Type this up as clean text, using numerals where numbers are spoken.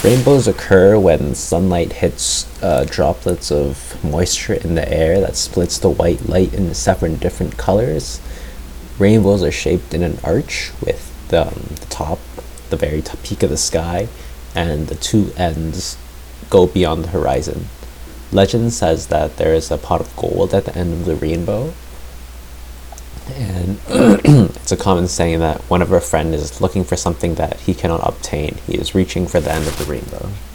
Rainbows occur when sunlight hits droplets of moisture in the air that splits the white light into seven different colors. Rainbows are shaped in an arch with the top, the very top peak of the sky, and the two ends go beyond the horizon. Legend says that there is a pot of gold at the end of the rainbow, and it's a common saying that whenever a friend is looking for something that he cannot obtain, he is reaching for the end of the rainbow.